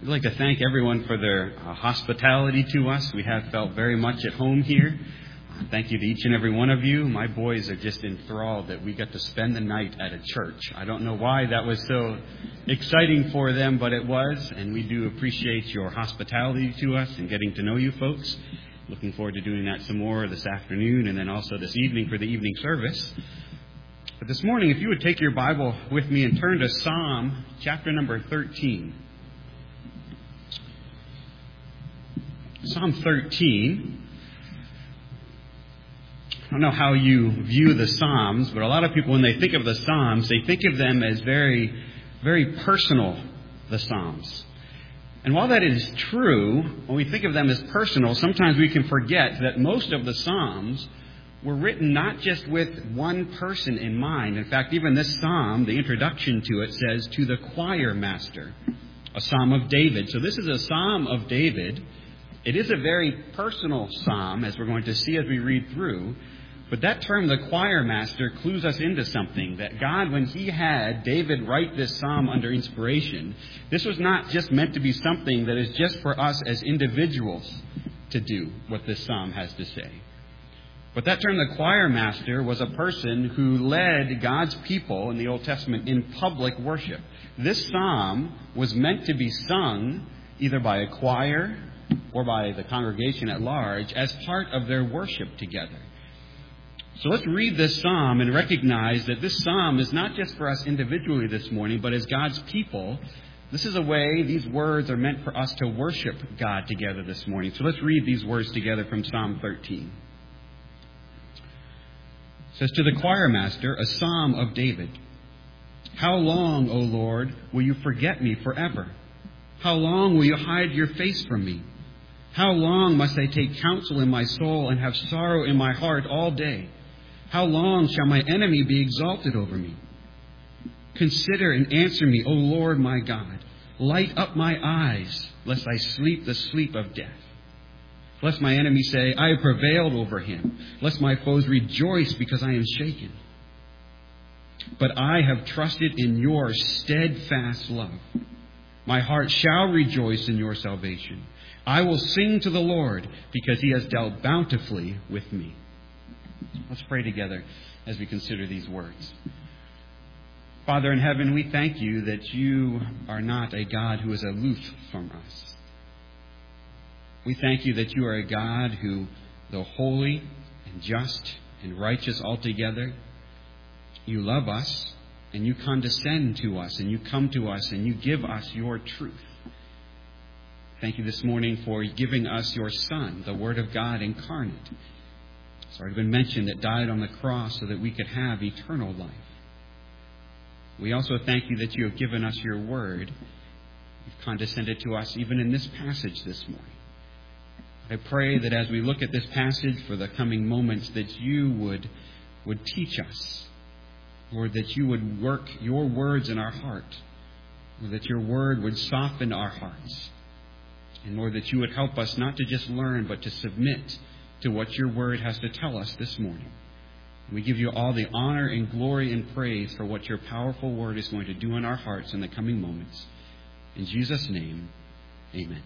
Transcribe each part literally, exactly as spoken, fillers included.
I'd like to thank everyone for their uh, hospitality to us. We have felt very much at home here. Uh, thank you to each and every one of you. My boys are just enthralled that we got to spend the night at a church. I don't know why that was so exciting for them, but it was, and we do appreciate your hospitality to us and getting to know you folks. Looking forward to doing that some more this afternoon and then also this evening for the evening service. But this morning, if you would take your Bible with me and turn to Psalm chapter number thirteen. Psalm thirteen. I don't know how you view the Psalms, but a lot of people, when they think of the Psalms, they think of them as very, very personal, the Psalms. And while that is true, when we think of them as personal, sometimes we can forget that most of the Psalms were written not just with one person in mind. In fact, even this Psalm, the introduction to it says, "To the choir master," a Psalm of David. So this is a Psalm of David. It is a very personal psalm, as we're going to see as we read through. But that term, the choir master, clues us into something. That God, when he had David write this psalm under inspiration, this was not just meant to be something that is just for us as individuals to do what this psalm has to say. But that term, the choir master, was a person who led God's people in the Old Testament in public worship. This psalm was meant to be sung either by a choir or by the congregation at large as part of their worship together. So let's read this psalm and recognize that this psalm is not just for us individually this morning, but as God's people. This is a way these words are meant for us to worship God together this morning. So let's read these words together from Psalm thirteen. It says, "To the choir master, a psalm of David. How long, O Lord, will you forget me forever? How long will you hide your face from me? How long must I take counsel in my soul and have sorrow in my heart all day? How long shall my enemy be exalted over me? Consider and answer me, O Lord my God. Light up my eyes, lest I sleep the sleep of death. Lest my enemy say, I have prevailed over him. Lest my foes rejoice because I am shaken. But I have trusted in your steadfast love. My heart shall rejoice in your salvation. I will sing to the Lord because he has dealt bountifully with me." Let's pray together as we consider these words. Father in heaven, we thank you that you are not a God who is aloof from us. We thank you that you are a God who, though holy and just and righteous altogether, you love us and you condescend to us and you come to us and you give us your truth. Thank you this morning for giving us your Son, the Word of God incarnate. It's already been mentioned that died on the cross so that we could have eternal life. We also thank you that you have given us your Word. You've condescended to us even in this passage this morning. I pray that as we look at this passage for the coming moments, that you would, would teach us, Lord, that you would work your words in our heart, Lord, that your Word would soften our hearts. And Lord, that you would help us not to just learn, but to submit to what your word has to tell us this morning. We give you all the honor and glory and praise for what your powerful word is going to do in our hearts in the coming moments. In Jesus' name, amen.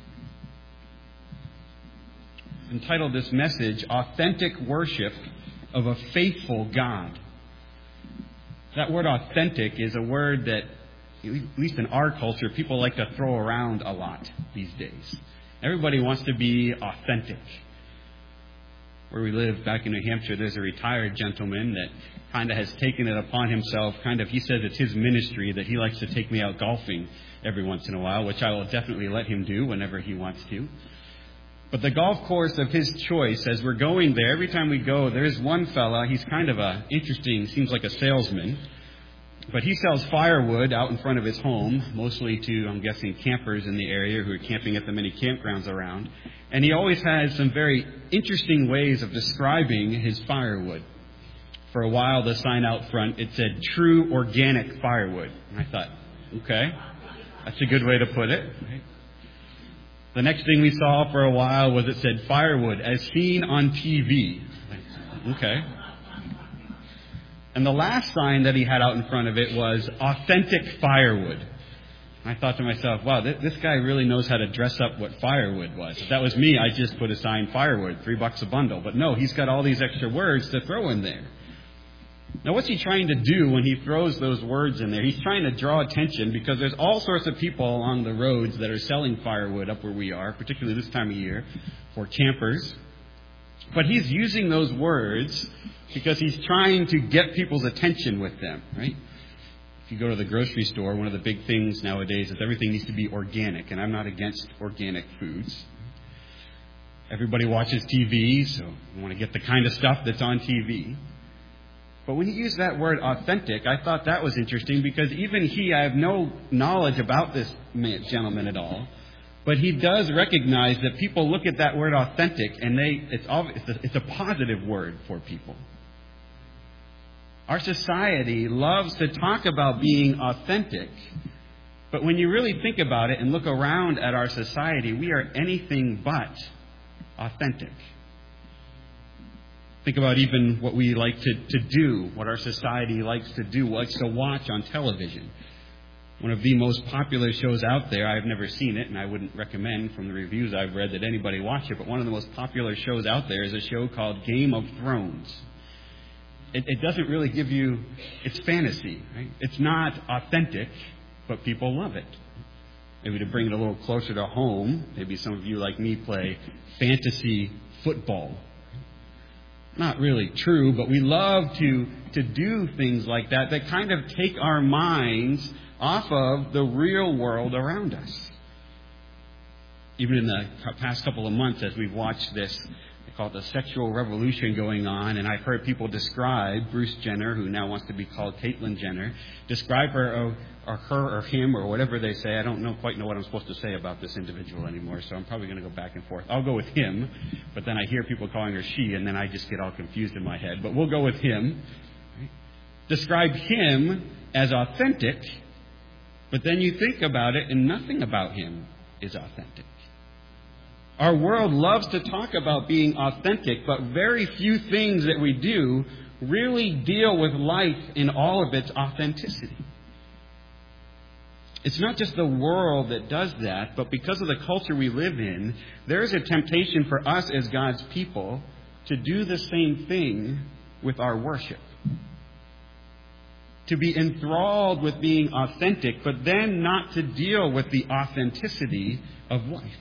I've entitled this message, "Authentic Worship of a Faithful God." That word authentic is a word that, at least in our culture, people like to throw around a lot these days. Everybody wants to be authentic. Where we live back in New Hampshire, there's a retired gentleman that kind of has taken it upon himself. Kind of, he says it's his ministry that he likes to take me out golfing every once in a while, which I will definitely let him do whenever he wants to. But the golf course of his choice, as we're going there, every time we go, there's one fella, he's kind of a interesting, seems like a salesman. But he sells firewood out in front of his home, mostly to, I'm guessing, campers in the area who are camping at the many campgrounds around. And he always has some very interesting ways of describing his firewood. For a while, the sign out front, it said, "True Organic Firewood." And I thought, okay, that's a good way to put it. Right? The next thing we saw for a while was it said, "Firewood as seen on T V." Okay. And the last sign that he had out in front of it was "Authentic Firewood." I thought to myself, wow, th- this guy really knows how to dress up what firewood was. If that was me, I'd just put a sign, firewood, three bucks a bundle. But no, he's got all these extra words to throw in there. Now, what's he trying to do when he throws those words in there? He's trying to draw attention because there's all sorts of people along the roads that are selling firewood up where we are, particularly this time of year, for campers. But he's using those words because he's trying to get people's attention with them, right? If you go to the grocery store, one of the big things nowadays is everything needs to be organic, and I'm not against organic foods. Everybody watches T V, so you want to get the kind of stuff that's on T V. But when he used that word authentic, I thought that was interesting because even he, I have no knowledge about this man, gentleman at all, but he does recognize that people look at that word authentic and they it's, it's, a, it's a positive word for people. Our society loves to talk about being authentic, but when you really think about it and look around at our society, we are anything but authentic. Think about even what we like to, to do, what our society likes to do, likes to watch on television. One of the most popular shows out there, I've never seen it, and I wouldn't recommend from the reviews I've read that anybody watch it, but one of the most popular shows out there is a show called Game of Thrones. It, it doesn't really give you, it's fantasy, right? It's not authentic, but people love it. Maybe to bring it a little closer to home, maybe some of you like me play fantasy football. Not really true, but we love to, to do things like that that kind of take our minds off of the real world around us. Even in the past couple of months as we've watched this, they call it the sexual revolution going on, and I've heard people describe Bruce Jenner, who now wants to be called Caitlyn Jenner, describe her or, or her or him or whatever they say. I don't know quite know what I'm supposed to say about this individual anymore, so I'm probably going to go back and forth. I'll go with him, but then I hear people calling her she, and then I just get all confused in my head. But we'll go with him. Describe him as authentic, but then you think about it, and nothing about him is authentic. Our world loves to talk about being authentic, but very few things that we do really deal with life in all of its authenticity. It's not just the world that does that, but because of the culture we live in, there is a temptation for us as God's people to do the same thing with our worship. To be enthralled with being authentic, but then not to deal with the authenticity of life.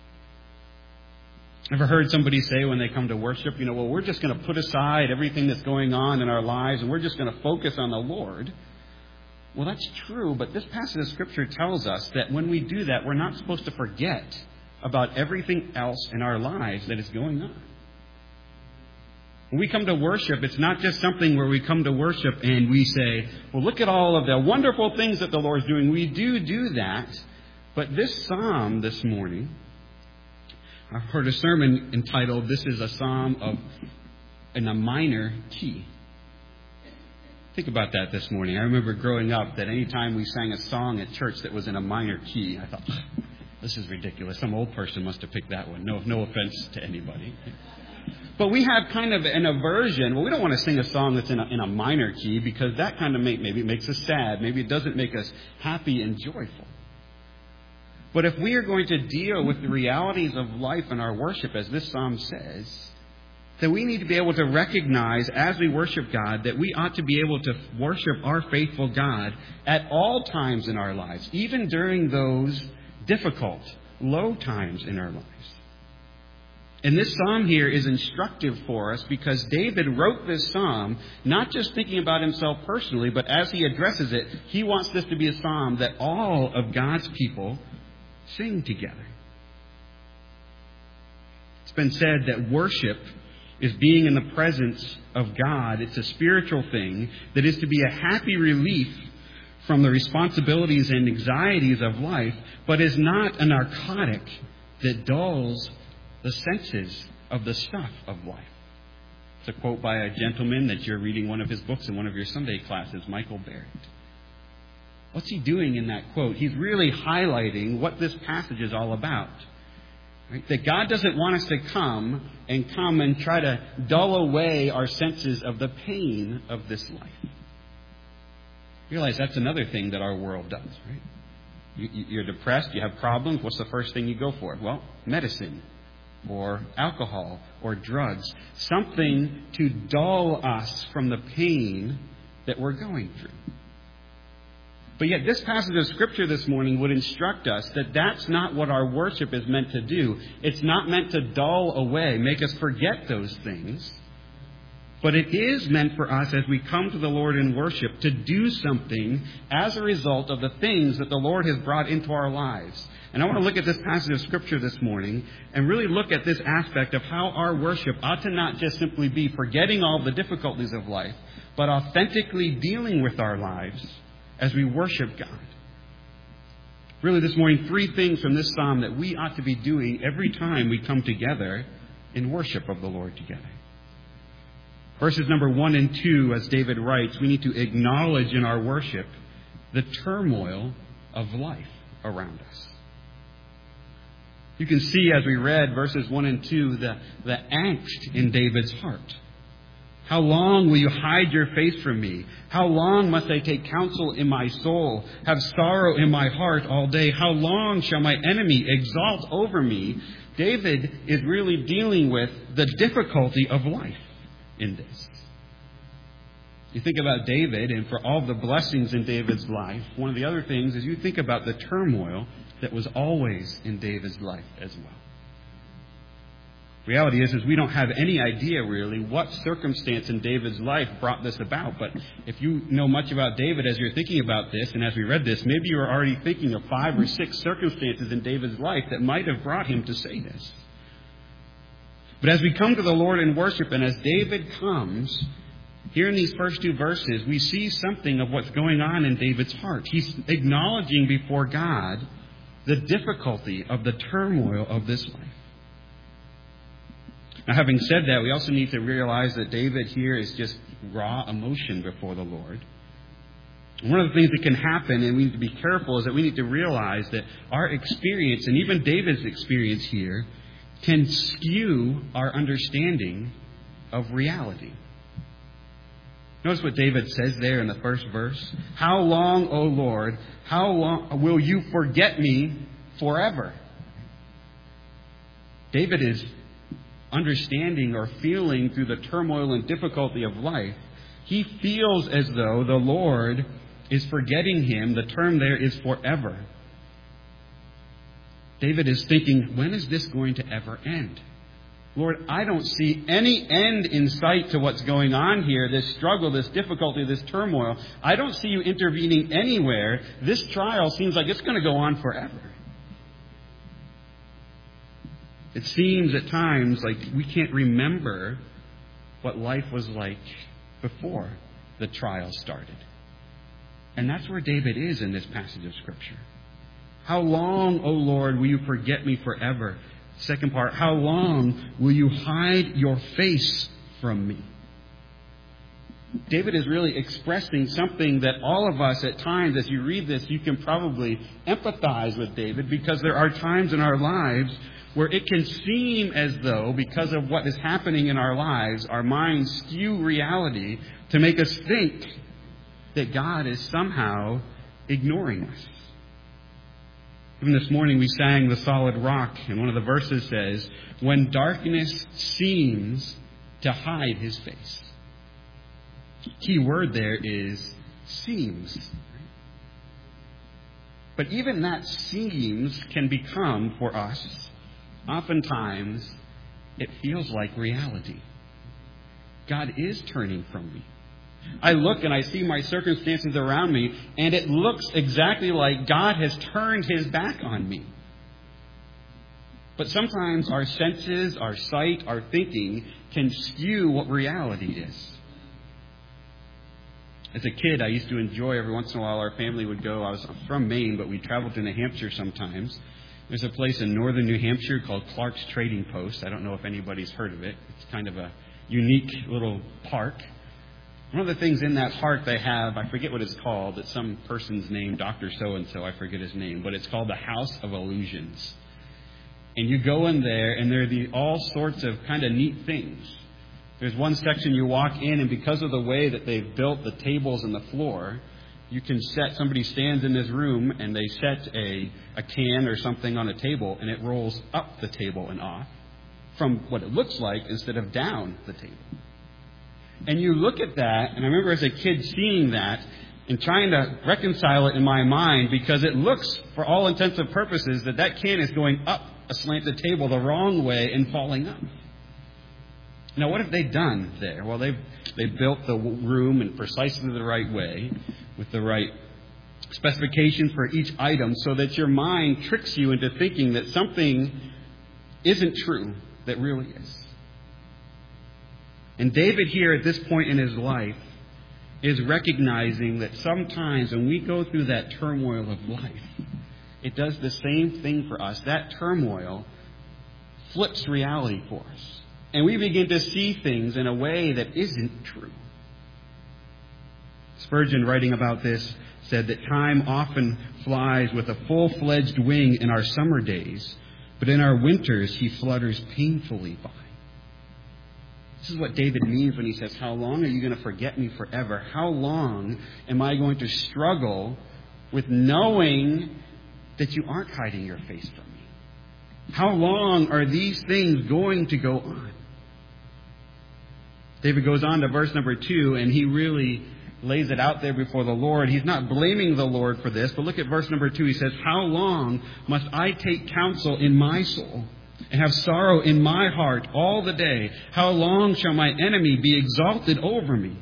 Ever heard somebody say when they come to worship, you know, well, we're just going to put aside everything that's going on in our lives and we're just going to focus on the Lord? Well, that's true, but this passage of Scripture tells us that when we do that, we're not supposed to forget about everything else in our lives that is going on. When we come to worship, it's not just something where we come to worship and we say, well, look at all of the wonderful things that the Lord's doing. We do do that, but this psalm this morning, I've heard a sermon entitled, This is a Psalm of in a Minor Key. Think about that this morning. I remember growing up that any time we sang a song at church that was in a minor key, I thought, this is ridiculous. Some old person must have picked that one. No, no offense to anybody. But we have kind of an aversion. Well, we don't want to sing a song that's in a, in a minor key because that kind of make, maybe it makes us sad. Maybe it doesn't make us happy and joyful. But if we are going to deal with the realities of life in our worship, as this psalm says, then we need to be able to recognize as we worship God that we ought to be able to worship our faithful God at all times in our lives, even during those difficult, low times in our lives. And this psalm here is instructive for us because David wrote this psalm not just thinking about himself personally, but as he addresses it, he wants this to be a psalm that all of God's people sing together. It's been said that worship is being in the presence of God. It's a spiritual thing that is to be a happy relief from the responsibilities and anxieties of life, but is not a narcotic that dulls the senses of the stuff of life. It's a quote by a gentleman that you're reading one of his books in one of your Sunday classes, Michael Barrett. What's he doing in that quote? He's really highlighting what this passage is all about. Right? That God doesn't want us to come and come and try to dull away our senses of the pain of this life. Realize that's another thing that our world does, right? You, you're depressed, you have problems, what's the first thing you go for? Well, medicine or alcohol or drugs. Something to dull us from the pain that we're going through. But yet this passage of Scripture this morning would instruct us that that's not what our worship is meant to do. It's not meant to dull away, make us forget those things. But it is meant for us as we come to the Lord in worship to do something as a result of the things that the Lord has brought into our lives. And I want to look at this passage of Scripture this morning and really look at this aspect of how our worship ought to not just simply be forgetting all the difficulties of life, but authentically dealing with our lives as we worship God. Really this morning, three things from this psalm that we ought to be doing every time we come together in worship of the Lord together. Verses number one and two, as David writes, we need to acknowledge in our worship the turmoil of life around us. You can see as we read verses one and two, the, the angst in David's heart. How long will you hide your face from me? How long must I take counsel in my soul, have sorrow in my heart all day? How long shall my enemy exalt over me? David is really dealing with the difficulty of life in this. You think about David and for all the blessings in David's life, one of the other things is you think about the turmoil that was always in David's life as well. Reality is, is we don't have any idea really what circumstance in David's life brought this about. But if you know much about David as you're thinking about this, and as we read this, maybe you're already thinking of five or six circumstances in David's life that might have brought him to say this. But as we come to the Lord in worship, and as David comes, here in these first two verses, we see something of what's going on in David's heart. He's acknowledging before God the difficulty of the turmoil of this life. Now, having said that, we also need to realize that David here is just raw emotion before the Lord. One of the things that can happen, and we need to be careful, is that we need to realize that our experience, and even David's experience here, can skew our understanding of reality. Notice what David says there in the first verse. How long, O Lord, how long will you forget me forever? David is understanding or feeling through the turmoil and difficulty of life. He feels as though the Lord is forgetting him. The term there is forever. David is thinking, when is this going to ever end? Lord, I don't see any end in sight to what's going on here, this struggle, this difficulty, this turmoil. I don't see you intervening anywhere. This trial seems like it's going to go on forever. It seems at times like we can't remember what life was like before the trial started. And that's where David is in this passage of Scripture. How long, O Lord, will you forget me forever? Second part, how long will you hide your face from me? David is really expressing something that all of us at times, as you read this, you can probably empathize with David, because there are times in our lives where it can seem as though, because of what is happening in our lives, our minds skew reality to make us think that God is somehow ignoring us. Even this morning we sang The Solid Rock, and one of the verses says, when darkness seems to hide his face. Key word there is seems. But even that seems can become, for us, oftentimes it feels like reality. God is turning from me. I look and I see my circumstances around me, and it looks exactly like God has turned his back on me. But sometimes our senses, our sight, our thinking can skew what reality is. As a kid, I used to enjoy every once in a while our family would go. I was from Maine, but we traveled to New Hampshire sometimes. There's a place in northern New Hampshire called Clark's Trading Post. I don't know if anybody's heard of it. It's kind of a unique little park. One of the things in that park they have, I forget what it's called. It's some person's name, Doctor So-and-so, I forget his name. But it's called the House of Illusions. And you go in there, and there are the, all sorts of kind of neat things. There's one section you walk in, and because of the way that they've built the tables and the floor, You can set, somebody stands in this room and they set a, a can or something on a table and it rolls up the table and off from what it looks like instead of down the table. And you look at that, and I remember as a kid seeing that and trying to reconcile it in my mind because it looks, for all intents and purposes, that that can is going up a slanted table the wrong way and falling up. Now, what have they done there? Well, they've, they've built the room in precisely the right way with the right specifications for each item so that your mind tricks you into thinking that something isn't true that really is. And David here at this point in his life is recognizing that sometimes when we go through that turmoil of life, it does the same thing for us. That turmoil flips reality for us. And we begin to see things in a way that isn't true. Spurgeon, writing about this, said that time often flies with a full-fledged wing in our summer days, but in our winters he flutters painfully by. This is what David means when he says, how long are you going to forget me forever? How long am I going to struggle with knowing that you aren't hiding your face from me? How long are these things going to go on? David goes on to verse number two, and he really lays it out there before the Lord. He's not blaming the Lord for this, but look at verse number two. He says, how long must I take counsel in my soul and have sorrow in my heart all the day? How long shall my enemy be exalted over me?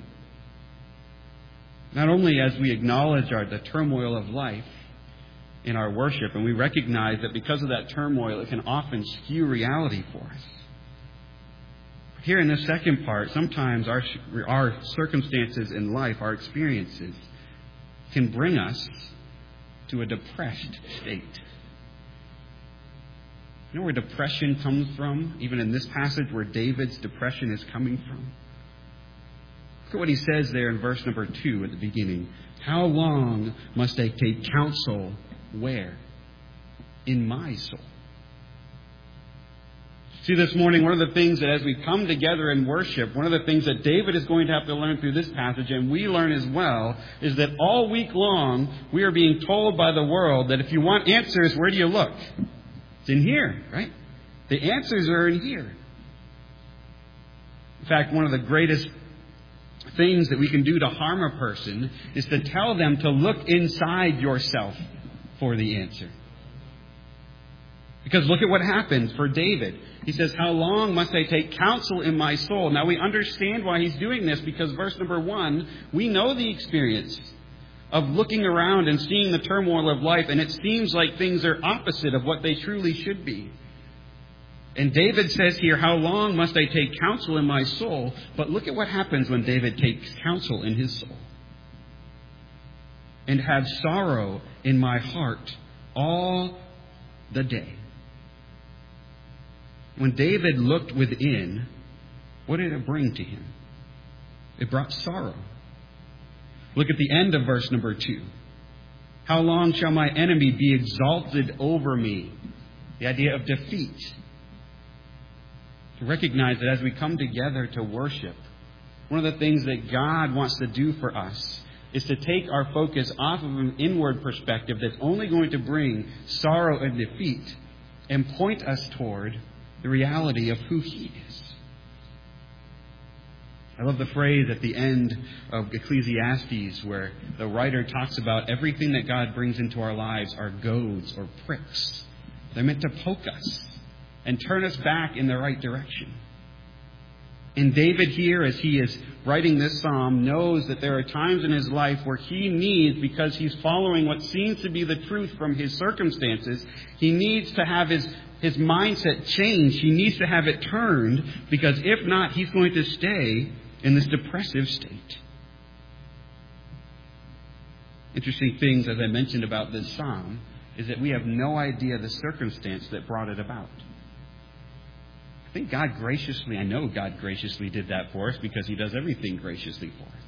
Not only as we acknowledge our, the turmoil of life in our worship, and we recognize that because of that turmoil, it can often skew reality for us. Here in the second part, sometimes our, our circumstances in life, our experiences, can bring us to a depressed state. You know where depression comes from? Even in this passage where David's depression is coming from. Look at what he says there in verse number two at the beginning. How long must I take counsel where? In my soul. See, this morning, one of the things that as we come together in worship, one of the things that David is going to have to learn through this passage, and we learn as well, is that all week long, we are being told by the world that if you want answers, where do you look? It's in here, right? The answers are in here. In fact, one of the greatest things that we can do to harm a person is to tell them to look inside yourself for the answer. Because look at what happens for David. He says, how long must I take counsel in my soul? Now we understand why he's doing this, because verse number one, we know the experience of looking around and seeing the turmoil of life, and it seems like things are opposite of what they truly should be. And David says here, how long must I take counsel in my soul? But look at what happens when David takes counsel in his soul. And have sorrow in my heart all the day. When David looked within, what did it bring to him? It brought sorrow. Look at the end of verse number two. How long shall my enemy be exalted over me? The idea of defeat. To recognize that as we come together to worship, one of the things that God wants to do for us is to take our focus off of an inward perspective that's only going to bring sorrow and defeat and point us toward the reality of who He is. I love the phrase at the end of Ecclesiastes where the writer talks about everything that God brings into our lives are goads or pricks. They're meant to poke us and turn us back in the right direction. And David here, as he is writing this psalm, knows that there are times in his life where he needs, because he's following what seems to be the truth from his circumstances, he needs to have his, his mindset changed. He needs to have it turned, because if not, he's going to stay in this depressive state. Interesting things, as I mentioned about this psalm, is that we have no idea the circumstance that brought it about. I think God graciously, I know God graciously did that for us because He does everything graciously for us.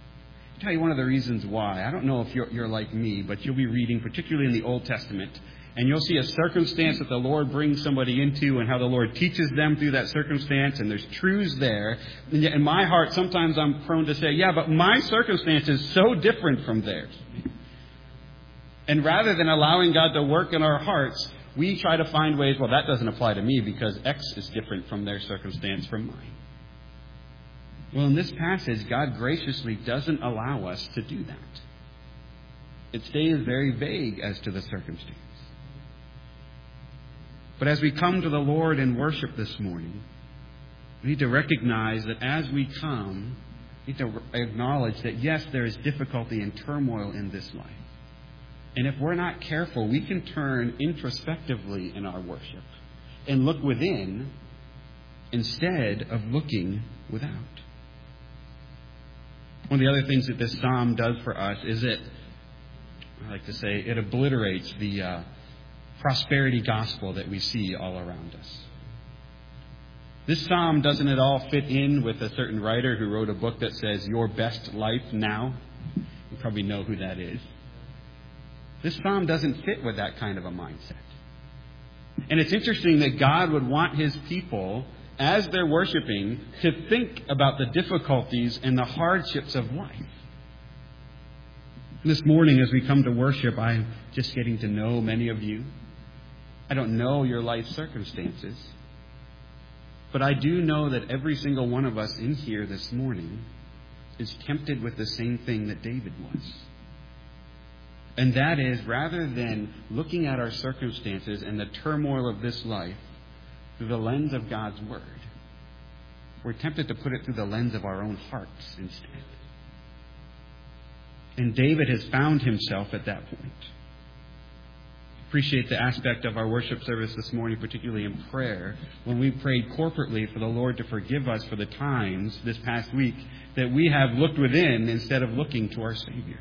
I'll tell you one of the reasons why. I don't know if you're, you're like me, but you'll be reading, particularly in the Old Testament, And you'll see a circumstance that the Lord brings somebody into and how the Lord teaches them through that circumstance, and there's truths there. And yet in my heart, sometimes I'm prone to say, yeah, but my circumstance is so different from theirs. And rather than allowing God to work in our hearts, we try to find ways, well, that doesn't apply to me because X is different from their circumstance from mine. Well, in this passage, God graciously doesn't allow us to do that. It stays very vague as to the circumstance. But as we come to the Lord in worship this morning, we need to recognize that as we come, we need to acknowledge that, yes, there is difficulty and turmoil in this life. And if we're not careful, we can turn introspectively in our worship and look within instead of looking without. One of the other things that this psalm does for us is it, I like to say, it obliterates the uh, prosperity gospel that we see all around us. This psalm doesn't at all fit in with a certain writer who wrote a book that says, "Your best life now." You probably know who that is. This psalm doesn't fit with that kind of a mindset. And it's interesting that God would want His people, as they're worshiping, to think about the difficulties and the hardships of life. This morning, as we come to worship, I'm just getting to know many of you. I don't know your life circumstances. But I do know that every single one of us in here this morning is tempted with the same thing that David was. And that is, rather than looking at our circumstances and the turmoil of this life through the lens of God's Word, we're tempted to put it through the lens of our own hearts instead. And David has found himself at that point. Appreciate the aspect of our worship service this morning, particularly in prayer, when we prayed corporately for the Lord to forgive us for the times this past week that we have looked within instead of looking to our Savior.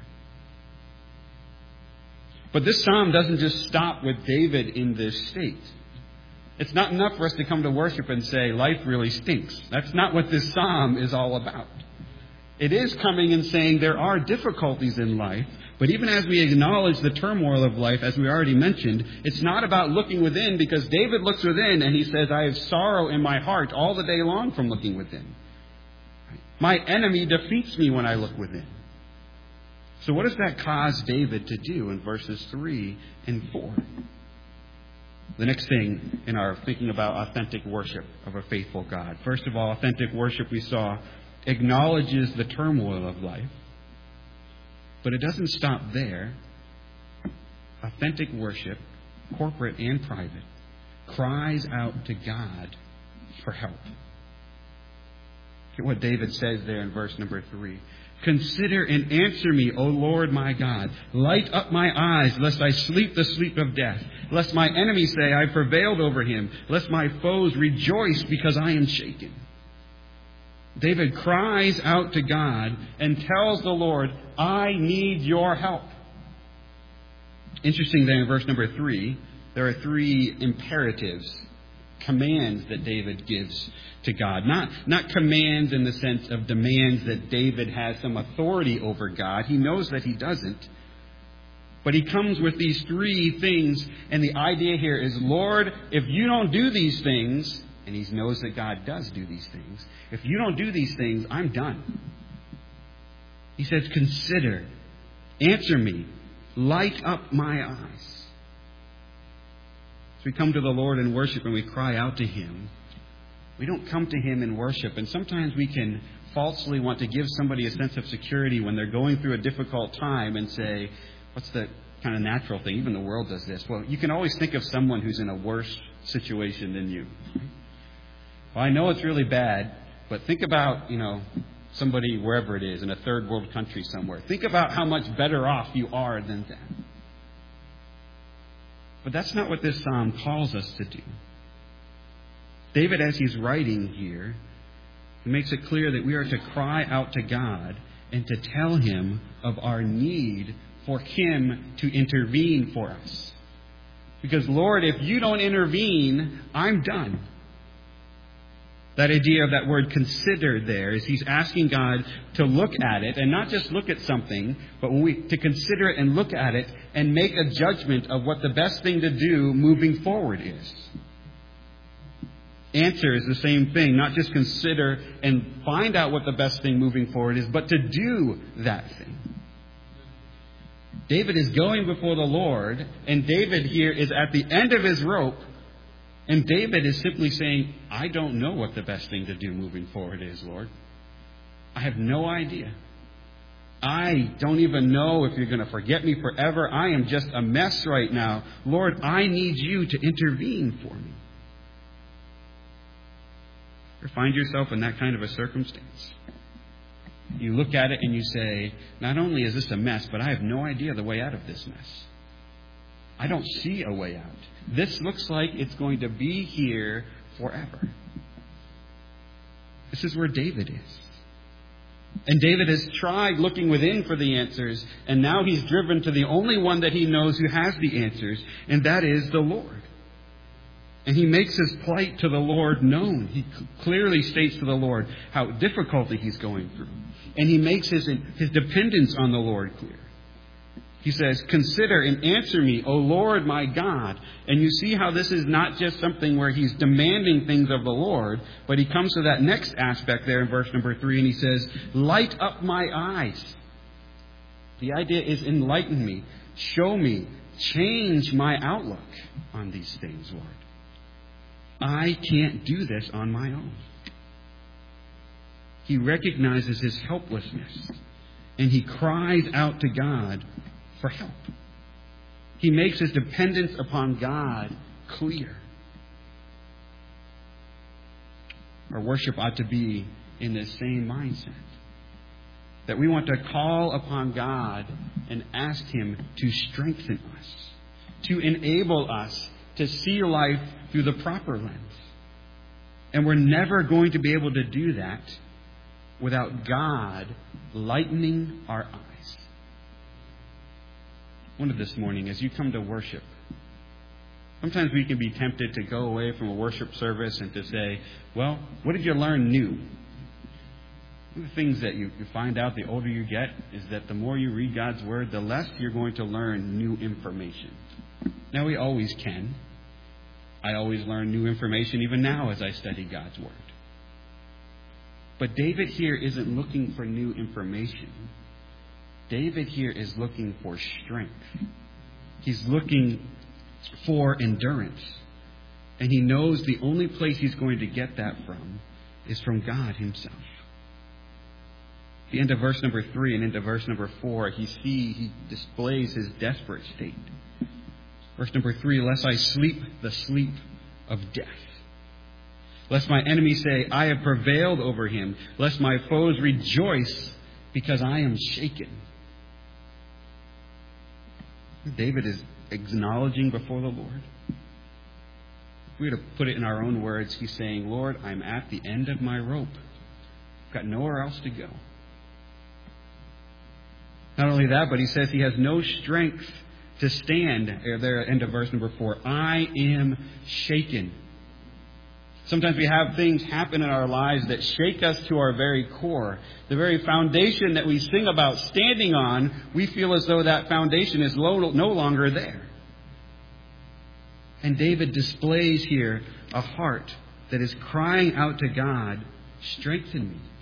But this psalm doesn't just stop with David in this state. It's not enough for us to come to worship and say, life really stinks. That's not what this psalm is all about. It is coming and saying there are difficulties in life, but even as we acknowledge the turmoil of life, as we already mentioned, it's not about looking within, because David looks within and he says, I have sorrow in my heart all the day long from looking within. My enemy defeats me when I look within. So what does that cause David to do in verses three and four? The next thing in our thinking about authentic worship of a faithful God. First of all, authentic worship, we saw, acknowledges the turmoil of life. But it doesn't stop there. Authentic worship, corporate and private, cries out to God for help. Look at what David says there in verse number three. Consider and answer me, O Lord my God. Light up my eyes, lest I sleep the sleep of death. Lest my enemies say, I prevailed over him. Lest my foes rejoice because I am shaken. David cries out to God and tells the Lord, I need your help. Interesting there in verse number three, there are three imperatives, commands that David gives to God. Not, not commands in the sense of demands that David has some authority over God. He knows that he doesn't. But he comes with these three things, and the idea here is, Lord, if you don't do these things, and he knows that God does do these things, if you don't do these things, I'm done. He says, consider, answer me, light up my eyes. As we come to the Lord in worship and we cry out to Him, we don't come to Him in worship. And sometimes we can falsely want to give somebody a sense of security when they're going through a difficult time and say, what's the kind of natural thing? Even the world does this. Well, you can always think of someone who's in a worse situation than you. Well, I know it's really bad, but think about, you know, somebody wherever it is, in a third world country somewhere. Think about how much better off you are than them. But that's not what this psalm calls us to do. David, as he's writing here, he makes it clear that we are to cry out to God and to tell Him of our need for Him to intervene for us. Because, Lord, if you don't intervene, I'm done. That idea of that word consider there is he's asking God to look at it, and not just look at something, but when we to consider it and look at it and make a judgment of what the best thing to do moving forward is. Answer is the same thing, not just consider and find out what the best thing moving forward is, but to do that thing. David is going before the Lord, and David here is at the end of his rope, and David is simply saying, I don't know what the best thing to do moving forward is, Lord. I have no idea. I don't even know if you're going to forget me forever. I am just a mess right now. Lord, I need you to intervene for me. Or find yourself in that kind of a circumstance. You look at it and you say, not only is this a mess, but I have no idea the way out of this mess. I don't see a way out. This looks like it's going to be here forever. This is where David is. And David has tried looking within for the answers, and now he's driven to the only one that he knows who has the answers, and that is the Lord. And he makes his plight to the Lord known. He clearly states to the Lord how difficulty he's going through. And he makes his, his dependence on the Lord clear. He says, consider and answer me, O Lord my God. And you see how this is not just something where he's demanding things of the Lord, but he comes to that next aspect there in verse number three, and he says, light up my eyes. The idea is enlighten me, show me, change my outlook on these things, Lord. I can't do this on my own. He recognizes his helplessness, and he cries out to God for help. He makes his dependence upon God clear. Our worship ought to be in this same mindset. That we want to call upon God and ask him to strengthen us, to enable us to see life through the proper lens. And we're never going to be able to do that without God lightening our eyes. I wonder this morning, as you come to worship, sometimes we can be tempted to go away from a worship service and to say, well, what did you learn new? One of the things that you, you find out the older you get is that the more you read God's Word, the less you're going to learn new information. Now, we always can. I always learn new information even now as I study God's Word. But David here isn't looking for new information. David here is looking for strength. He's looking for endurance. And he knows the only place he's going to get that from is from God himself. At the end of verse number three and into verse number four, he see he displays his desperate state. Verse number three, lest I sleep the sleep of death. Lest my enemies say, I have prevailed over him. Lest my foes rejoice because I am shaken. David is acknowledging before the Lord. If we were to put it in our own words, he's saying, Lord, I'm at the end of my rope. I've got nowhere else to go. Not only that, but he says he has no strength to stand. There at the end of verse number four. I am shaken. Sometimes we have things happen in our lives that shake us to our very core. The very foundation that we sing about standing on, we feel as though that foundation is no longer there. And David displays here a heart that is crying out to God, strengthen me.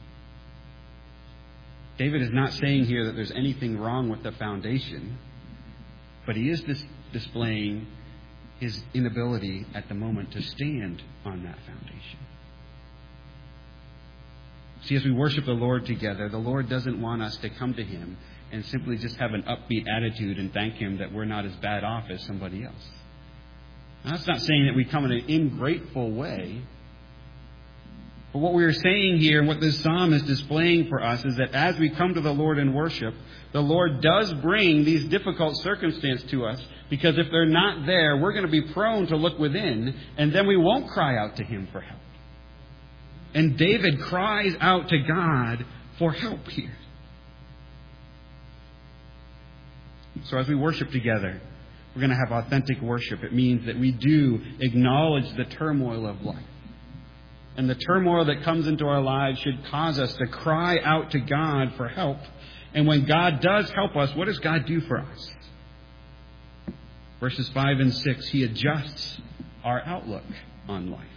David is not saying here that there's anything wrong with the foundation, but he is dis- displaying his inability at the moment to stand on that foundation. See, as we worship the Lord together, the Lord doesn't want us to come to him and simply just have an upbeat attitude and thank him that we're not as bad off as somebody else. Now, that's not saying that we come in an ingrateful way. But what we are saying here, and what this psalm is displaying for us, is that as we come to the Lord in worship, the Lord does bring these difficult circumstances to us, because if they're not there, we're going to be prone to look within, and then we won't cry out to him for help. And David cries out to God for help here. So as we worship together, we're going to have authentic worship. It means that we do acknowledge the turmoil of life. and the turmoil that comes into our lives should cause us to cry out to God for help. And when God does help us, what does God do for us? Verses five and six, He adjusts our outlook on life.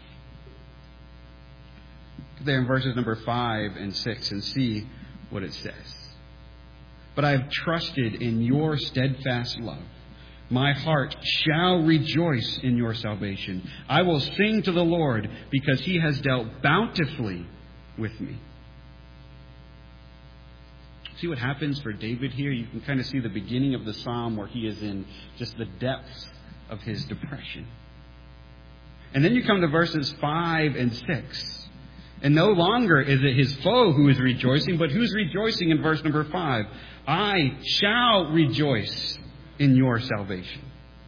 There in verses number five and six and see what it says. But I have trusted in your steadfast love. My heart shall rejoice in your salvation. I will sing to the Lord because He has dealt bountifully with me. See what happens for David here? You can kind of see the beginning of the psalm where he is in just the depths of his depression. And then you come to verses five and six. And no longer is it his foe who is rejoicing, but who's rejoicing in verse number five? I shall rejoice in your salvation.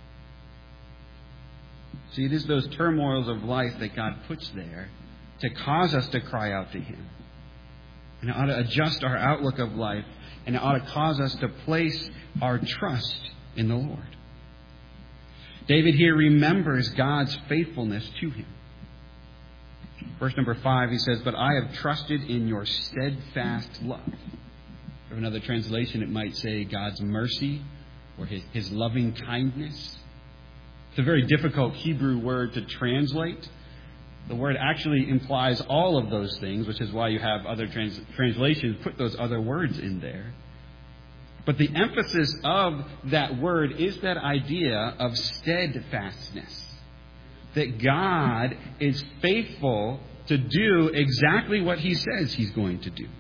See, it is those turmoils of life that God puts there to cause us to cry out to Him. And it ought to adjust our outlook of life, and it ought to cause us to place our trust in the Lord. David here remembers God's faithfulness to him. Verse number five, he says, but I have trusted in your steadfast love. Or another translation, it might say God's mercy or his, his loving kindness. It's a very difficult Hebrew word to translate. The word actually implies all of those things, which is why you have other trans- translations put those other words in there. But the emphasis of that word is that idea of steadfastness. That God is faithful to do exactly what He says He's going to do.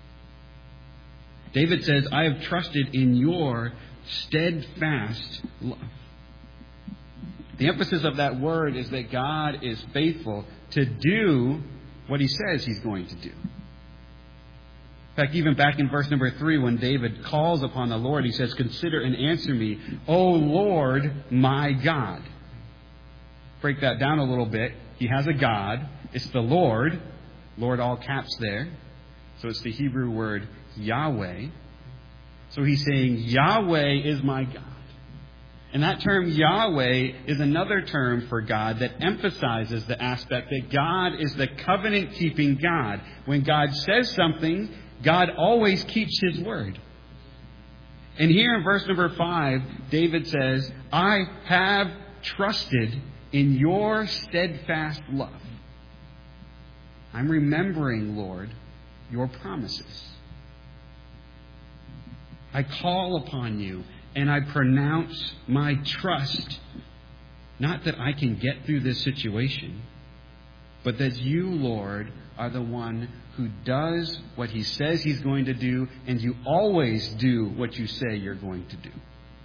David says, I have trusted in your steadfast love. The emphasis of that word is that God is faithful to do what He says He's going to do. In fact, even back in verse number three, when David calls upon the Lord, he says, consider and answer me, O Lord, my God. Break that down a little bit. He has a God. It's the Lord. Lord, all caps there. So it's the Hebrew word Yahweh. So he's saying, Yahweh is my God. And that term Yahweh is another term for God that emphasizes the aspect that God is the covenant-keeping God. When God says something, God always keeps His word. And here in verse number five, David says, I have trusted in your steadfast love. I'm remembering, Lord, your promises. I call upon you and I pronounce my trust, not that I can get through this situation, but that you, Lord, are the one who does what He says He's going to do, and you always do what you say you're going to do.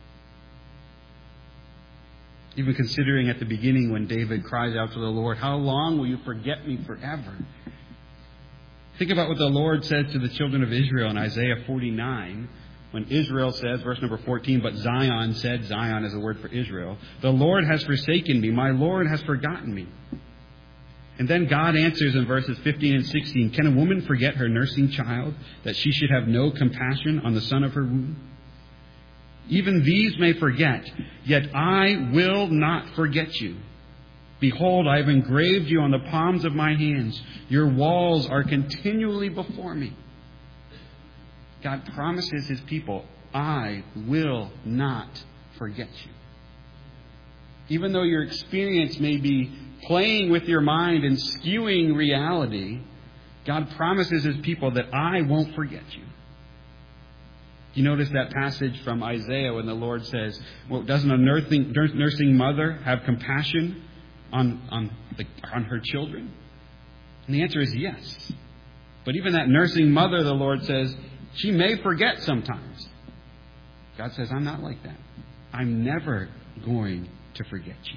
Even considering at the beginning when David cries out to the Lord, how long will you forget me forever? Think about what the Lord said to the children of Israel in Isaiah forty-nine. When Israel says, verse number fourteen, but Zion said, Zion is a word for Israel, the Lord has forsaken me, my Lord has forgotten me. And then God answers in verses fifteen and sixteen, can a woman forget her nursing child, that she should have no compassion on the son of her womb? Even these may forget, yet I will not forget you. Behold, I have engraved you on the palms of my hands. Your walls are continually before me. God promises His people, I will not forget you. Even though your experience may be playing with your mind and skewing reality, God promises His people that I won't forget you. You notice that passage from Isaiah when the Lord says, well, doesn't a nursing, nursing mother have compassion on, on, the, on her children? And the answer is yes. But even that nursing mother, the Lord says, she may forget sometimes. God says, I'm not like that. I'm never going to forget you.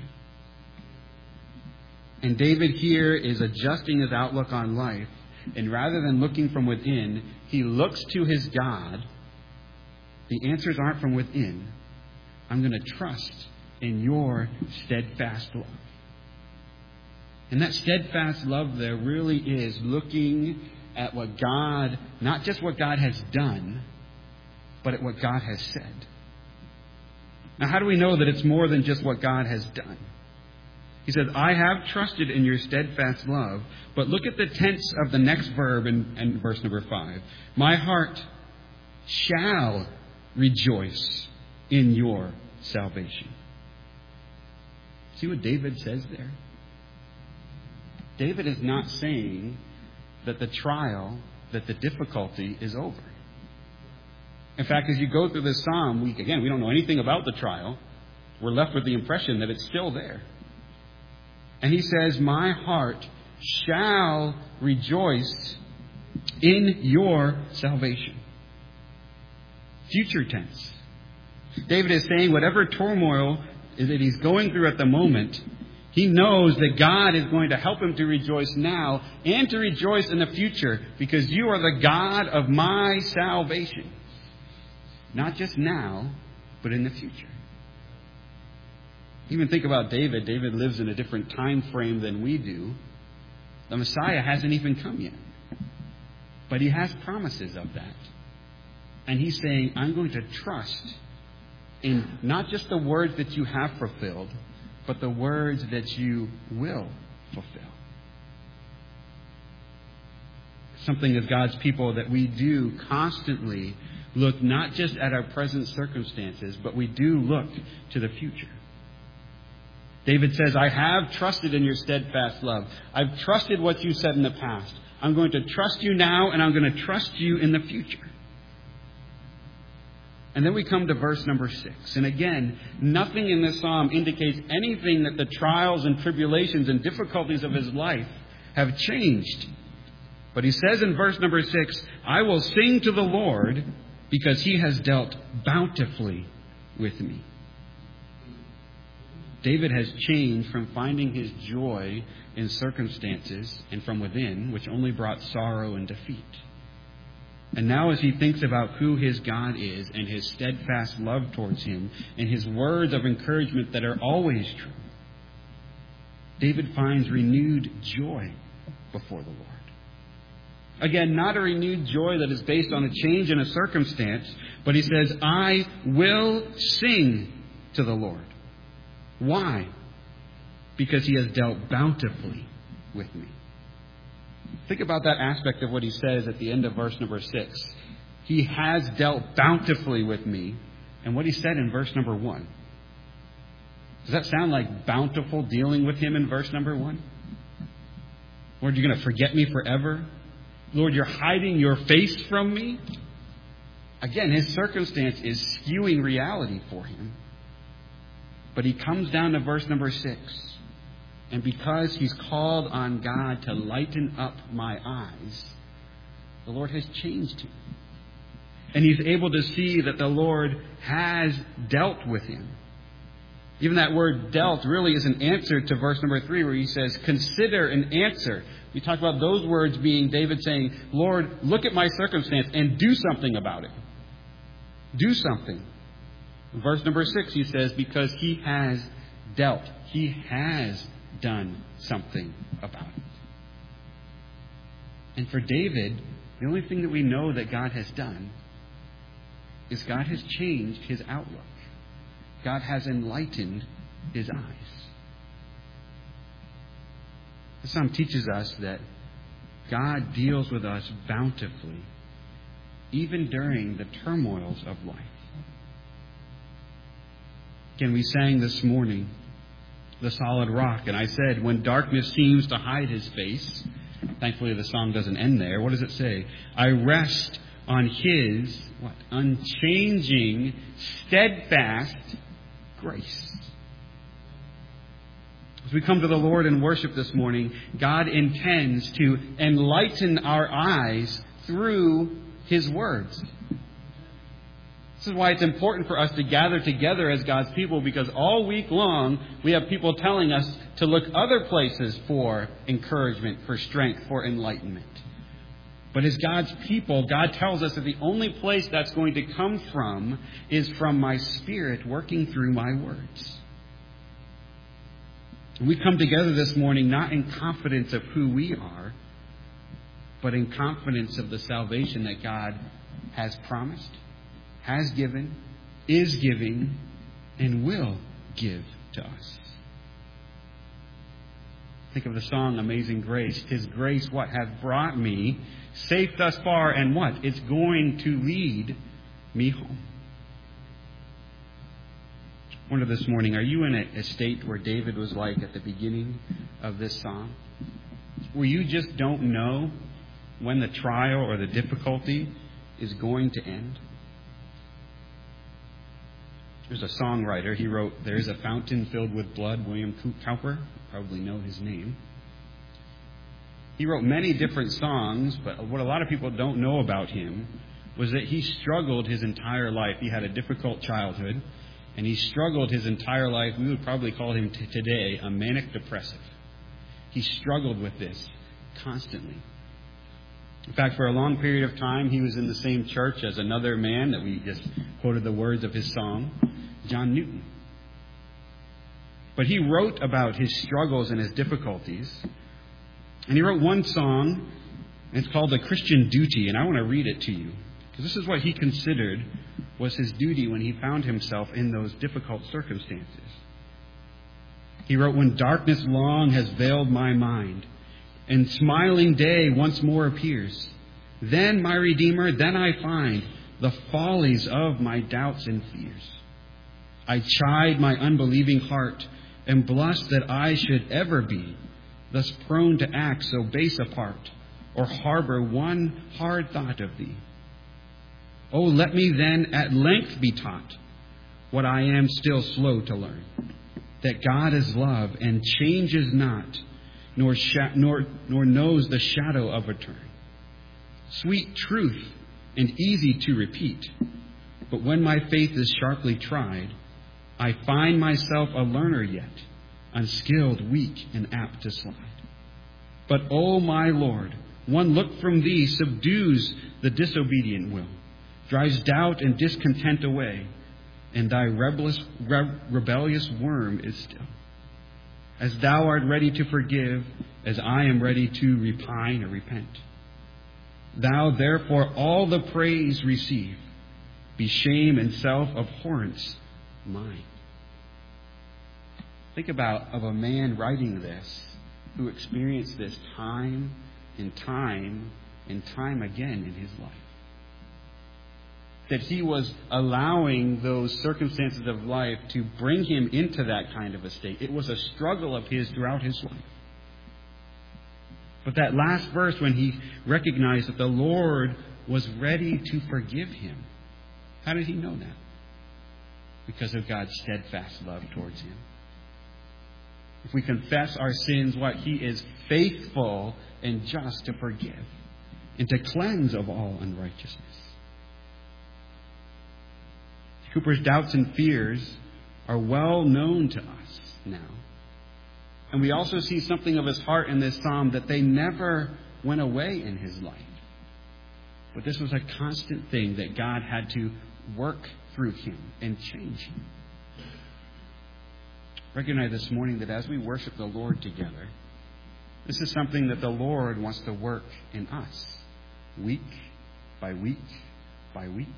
And David here is adjusting his outlook on life. And rather than looking from within, he looks to his God. The answers aren't from within. I'm going to trust in your steadfast love. And that steadfast love there really is looking at what God, not just what God has done, but at what God has said. Now, how do we know that it's more than just what God has done? He says, I have trusted in your steadfast love. But look at the tense of the next verb in, in verse number five. My heart shall rejoice in your salvation. See what David says there? David is not saying that the trial, that the difficulty is over. In fact, as you go through this psalm, we, again, we don't know anything about the trial. We're left with the impression that it's still there. And he says, my heart shall rejoice in your salvation. Future tense. David is saying whatever turmoil that he's going through at the moment, he knows that God is going to help him to rejoice now and to rejoice in the future, because you are the God of my salvation. Not just now, but in the future. Even think about David. David lives in a different time frame than we do. The Messiah hasn't even come yet. But he has promises of that. And he's saying, I'm going to trust in not just the words that you have fulfilled, but the words that you will fulfill. Something as God's people that we do constantly look not just at our present circumstances, but we do look to the future. David says, I have trusted in your steadfast love. I've trusted what you said in the past. I'm going to trust you now, and I'm going to trust you in the future. And then we come to verse number six. And again, nothing in this psalm indicates anything that the trials and tribulations and difficulties of his life have changed. But he says in verse number six, I will sing to the Lord because he has dealt bountifully with me. David has changed from finding his joy in circumstances and from within, which only brought sorrow and defeat. And now as he thinks about who his God is and his steadfast love towards him and his words of encouragement that are always true, David finds renewed joy before the Lord. Again, not a renewed joy that is based on a change in a circumstance, but he says, I will sing to the Lord. Why? Because he has dealt bountifully with me. Think about that aspect of what he says at the end of verse number six. He has dealt bountifully with me. And what he said in verse number one. Does that sound like bountiful dealing with him in verse number one? Lord, you're going to forget me forever? Lord, you're hiding your face from me? Again, his circumstance is skewing reality for him. But he comes down to verse number six. And because he's called on God to lighten up my eyes, the Lord has changed him. And he's able to see that the Lord has dealt with him. Even that word dealt really is an answer to verse number three, where he says, consider and answer. We talk about those words being David saying, Lord, look at my circumstance and do something about it. Do something. In verse number six, he says, because he has dealt. He has done something about it. And for David, the only thing that we know that God has done is God has changed his outlook. God has enlightened his eyes. The psalm teaches us that God deals with us bountifully, even during the turmoils of life. Again, we sang this morning, The Solid Rock, and I said, when darkness seems to hide his face, thankfully the song doesn't end there. What does it say? I rest on his what? Unchanging, steadfast grace. As we come to the Lord in worship this morning, God intends to enlighten our eyes through his words. This is why it's important for us to gather together as God's people, because all week long we have people telling us to look other places for encouragement, for strength, for enlightenment. But as God's people, God tells us that the only place that's going to come from is from my Spirit working through my words. And we come together this morning not in confidence of who we are, but in confidence of the salvation that God has promised, has given, is giving, and will give to us. Think of the song, Amazing Grace. His grace, what hath brought me safe thus far, and what? It's going to lead me home. I wonder this morning, are you in a, a state where David was like at the beginning of this psalm? Where you just don't know when the trial or the difficulty is going to end? There's a songwriter. He wrote, "There's a fountain filled with blood," William Cowper. Probably know his name. He wrote many different songs, but what a lot of people don't know about him was that he struggled his entire life. He had a difficult childhood, and he struggled his entire life. We would probably call him t- today a manic depressive. He struggled with this constantly. In fact, for a long period of time, he was in the same church as another man that we just quoted the words of his song, John Newton. But he wrote about his struggles and his difficulties. And he wrote one song, and it's called The Christian Duty. And I want to read it to you, because this is what he considered was his duty when he found himself in those difficult circumstances. He wrote, "When darkness long has veiled my mind, and smiling day once more appears, then, my Redeemer, then I find the follies of my doubts and fears. I chide my unbelieving heart, and blush that I should ever be thus prone to act so base a part, or harbor one hard thought of thee. Oh, let me then at length be taught what I am still slow to learn, that God is love and changes not, nor sha- nor nor knows the shadow of a turn. Sweet truth and easy to repeat, but when my faith is sharply tried, I find myself a learner yet, unskilled, weak, and apt to slide. But, O my Lord, one look from thee subdues the disobedient will, drives doubt and discontent away, and thy rebellious, re- rebellious worm is still. As thou art ready to forgive, as I am ready to repine or repent. Thou therefore all the praise receive, be shame and self-abhorrence mine." Think about of a man writing this who experienced this time and time and time again in his life. That he was allowing those circumstances of life to bring him into that kind of a state. It was a struggle of his throughout his life. But that last verse, when he recognized that the Lord was ready to forgive him, how did he know that? Because of God's steadfast love towards him. If we confess our sins, what? He is faithful and just to forgive and to cleanse of all unrighteousness. Cooper's doubts and fears are well known to us now. And we also see something of his heart in this psalm, that they never went away in his life. But this was a constant thing that God had to work through him and change him. Recognize this morning that as we worship the Lord together, this is something that the Lord wants to work in us, week by week by week.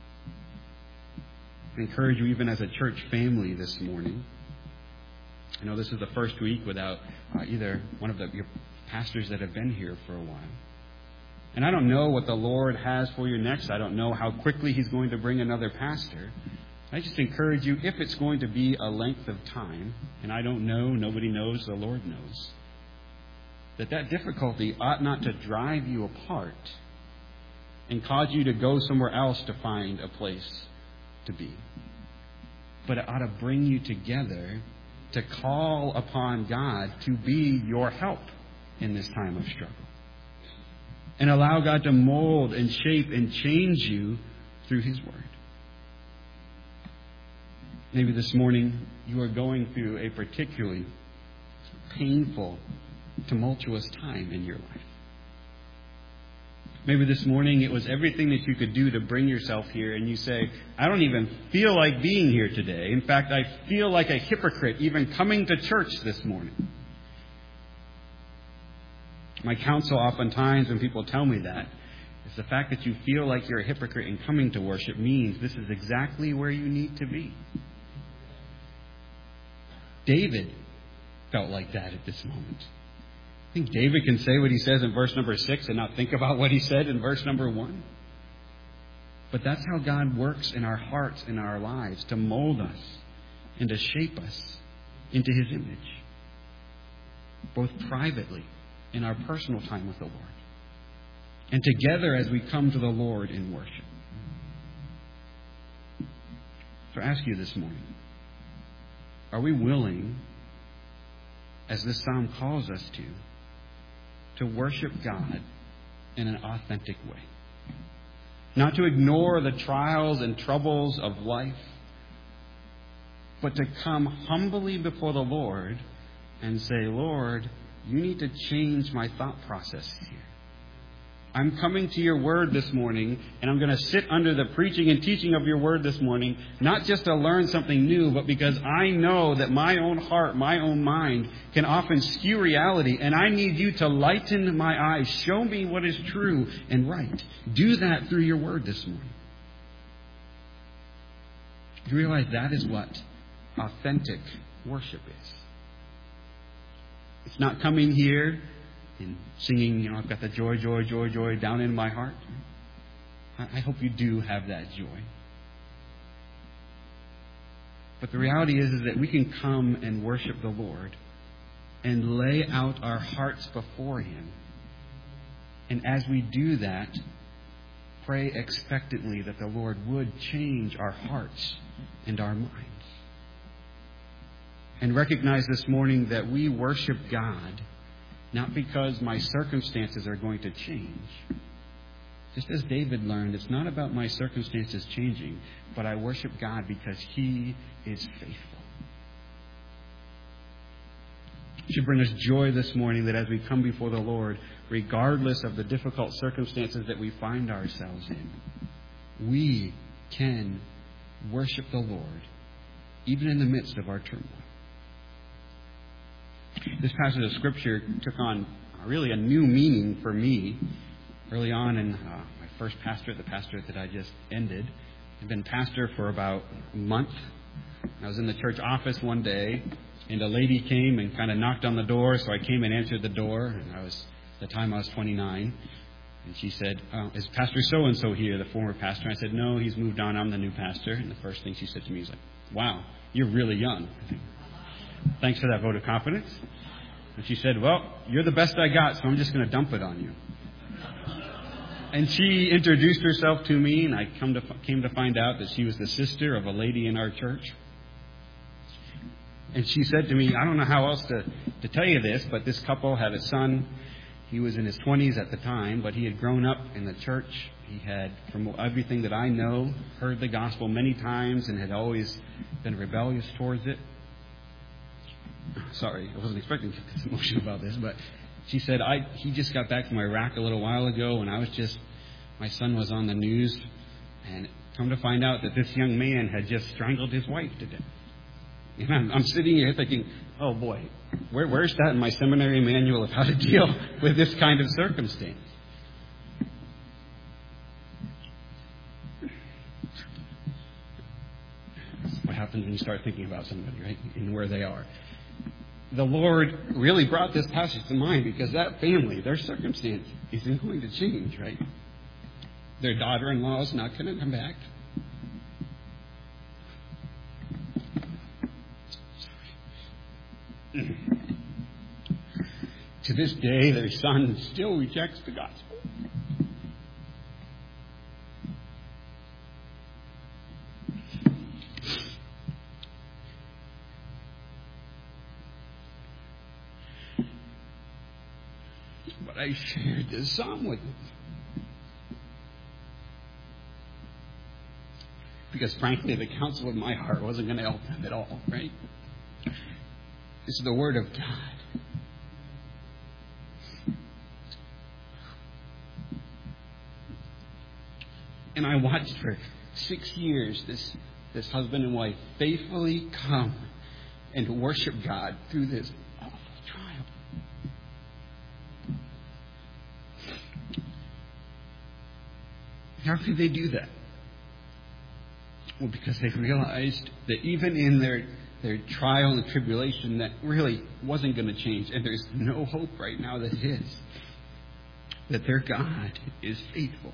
I encourage you, even as a church family this morning. I know this is the first week without uh, either one of the your pastors that have been here for a while. And I don't know what the Lord has for you next. I don't know how quickly He's going to bring another pastor. I just encourage you, if it's going to be a length of time, and I don't know, nobody knows, the Lord knows, that that difficulty ought not to drive you apart and cause you to go somewhere else to find a place to be. But it ought to bring you together to call upon God to be your help in this time of struggle. And allow God to mold and shape and change you through His Word. Maybe this morning you are going through a particularly painful, tumultuous time in your life. Maybe this morning it was everything that you could do to bring yourself here, and you say, I don't even feel like being here today. In fact, I feel like a hypocrite even coming to church this morning. My counsel oftentimes when people tell me that is the fact that you feel like you're a hypocrite in coming to worship means this is exactly where you need to be. David felt like that at this moment. I think David can say what he says in verse number six and not think about what he said in verse number one. But that's how God works in our hearts, in our lives, to mold us and to shape us into His image, both privately in our personal time with the Lord, and together as we come to the Lord in worship. So I ask you this morning, are we willing, as this psalm calls us to, to worship God in an authentic way? Not to ignore the trials and troubles of life, but to come humbly before the Lord and say, Lord, you need to change my thought process here. I'm coming to your word this morning, and I'm going to sit under the preaching and teaching of your word this morning, not just to learn something new, but because I know that my own heart, my own mind can often skew reality, and I need you to lighten my eyes, show me what is true and right. Do that through your word this morning. Do you realize that is what authentic worship is? It's not coming here and singing, you know, I've got the joy, joy, joy, joy down in my heart. I hope you do have that joy. But the reality is, is that we can come and worship the Lord and lay out our hearts before Him. And as we do that, pray expectantly that the Lord would change our hearts and our minds. And recognize this morning that we worship God not because my circumstances are going to change. Just as David learned, it's not about my circumstances changing, but I worship God because He is faithful. It should bring us joy this morning that as we come before the Lord, regardless of the difficult circumstances that we find ourselves in, we can worship the Lord even in the midst of our turmoil. This passage of Scripture took on really a new meaning for me early on in uh, my first pastorate, the pastorate that I just ended. I'd been pastor for about a month. I was in the church office one day, and a lady came and kind of knocked on the door, so I came and answered the door. And I was, at the time I was twenty-nine. And she said, oh, is Pastor so-and-so here, the former pastor? And I said, no, he's moved on. I'm the new pastor. And the first thing she said to me was like, wow, you're really young. Thanks for that vote of confidence. And she said, well, you're the best I got, so I'm just going to dump it on you. And she introduced herself to me, and I come to, came to find out that she was the sister of a lady in our church. And she said to me, I don't know how else to, to tell you this, but this couple had a son. He was in his twenties at the time, but he had grown up in the church. He had, from everything that I know, heard the gospel many times and had always been rebellious towards it. Sorry, I wasn't expecting to get this emotional about this, but she said, I he just got back from Iraq a little while ago, and I was just, my son was on the news, and come to find out that this young man had just strangled his wife to death. And I'm, I'm sitting here thinking, oh boy, where, where's that in my seminary manual of how to deal with this kind of circumstance? That's what happens when you start thinking about somebody, right, and where they are. The Lord really brought this passage to mind because that family, their circumstance isn't going to change, right? Their daughter-in-law is not going to come back. To this day, their son still rejects the gospel. But I shared this psalm with them. Because frankly, the counsel of my heart wasn't going to help them at all, right? This is the Word of God. And I watched for six years this, this husband and wife faithfully come and worship God through this awful trial. How could they do that? Well, because they realized that even in their their trial and tribulation that really wasn't going to change. And there's no hope right now that it is. That their God is faithful.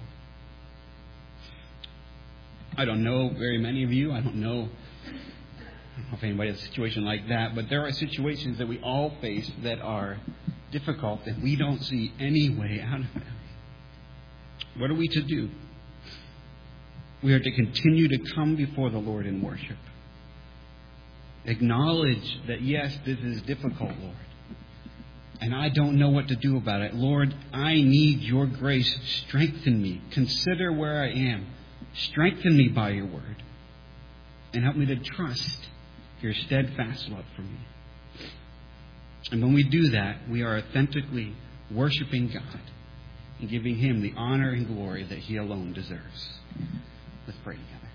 I don't know very many of you. I don't know, I don't know if anybody has a situation like that. But there are situations that we all face that are difficult and we don't see any way out of them. What are we to do? We are to continue to come before the Lord in worship. Acknowledge that, yes, this is difficult, Lord. And I don't know what to do about it. Lord, I need your grace. Strengthen me. Consider where I am. Strengthen me by your word. And help me to trust your steadfast love for me. And when we do that, we are authentically worshiping God and giving him the honor and glory that he alone deserves. Let's pray together.